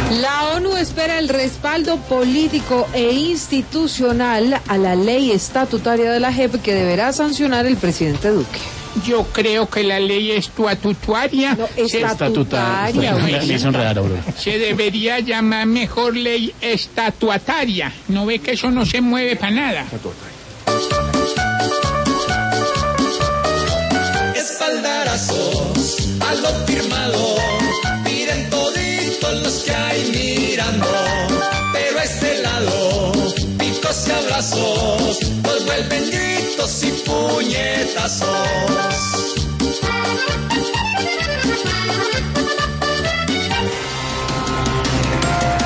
La ONU espera el respaldo político e institucional a la ley estatutaria de la JEP que deberá sancionar el presidente Duque. Yo creo que la ley estatutaria... No, estatutaria. Se debería llamar mejor ley estatuataria. ¿No ve que eso no se mueve para nada? Espaldarazos a lo firmado, miren toditos los que hay mirando, pero a este lado, picos y abrazos, los vuelven gritos y puñetazos.